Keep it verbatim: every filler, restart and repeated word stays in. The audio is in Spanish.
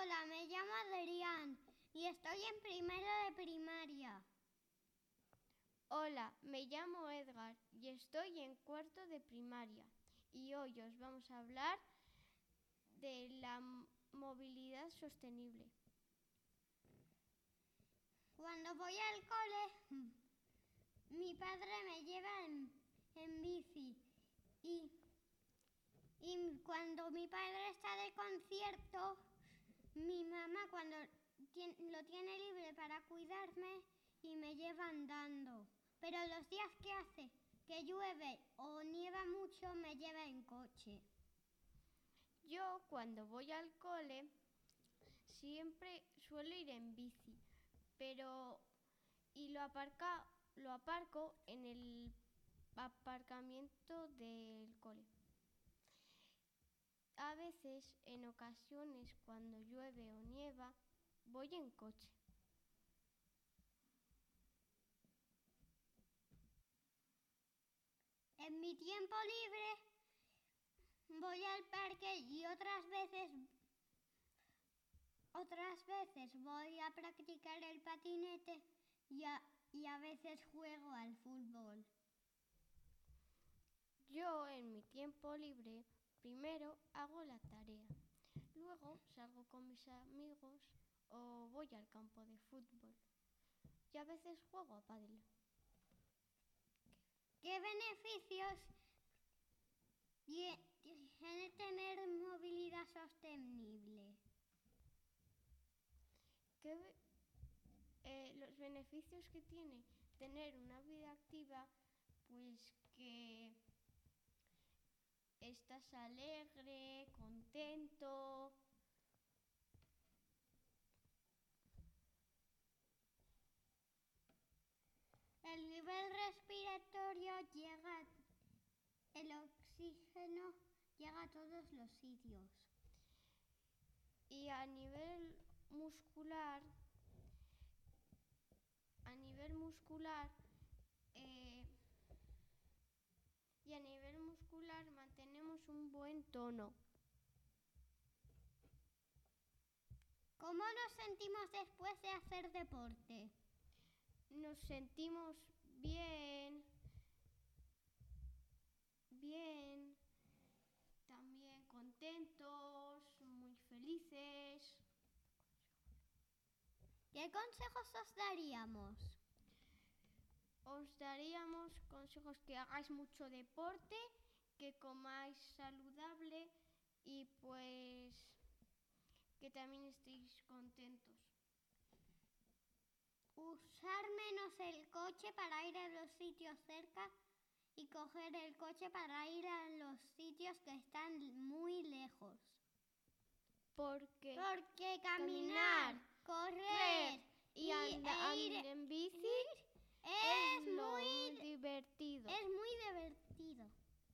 Hola, me llamo Adrián y estoy en primero de primaria. Hola, me llamo Edgar y estoy en cuarto de primaria y hoy os vamos a hablar de la movilidad sostenible. Cuando voy al cole, mi padre me lleva en, en bici y, y cuando mi padre está de concierto, mi mamá cuando tiene, lo tiene libre para cuidarme y me lleva andando. Pero los días que hace que llueve o nieva mucho me lleva en coche. Yo cuando voy al cole siempre suelo ir en bici, pero y lo aparca, lo aparco en el aparcamiento del cole. A veces, en ocasiones, cuando llueve o nieva, voy en coche. En mi tiempo libre voy al parque y otras veces otras veces voy a practicar el patinete y a, y a veces juego al fútbol. Yo en mi tiempo libre primero hago la tarea, luego salgo con mis amigos o voy al campo de fútbol y a veces juego a pádel. ¿Qué beneficios tiene tener movilidad sostenible? ¿Qué, eh, los beneficios que tiene tener una vida activa? Pues que estás alegre, contento. El nivel respiratorio llega, el oxígeno llega a todos los sitios. Y a nivel muscular, a nivel muscular, eh, y a nivel muscular mantenemos un buen tono. ¿Cómo nos sentimos después de hacer deporte? Nos sentimos bien, bien, también contentos, muy felices. ¿Qué consejos os daríamos? Os daríamos consejos que hagáis mucho deporte, que comáis saludable y pues que también estéis contentos. Usar menos el coche para ir a los sitios cerca y coger el coche para ir a los sitios que están muy lejos. Porque, Porque caminar, correr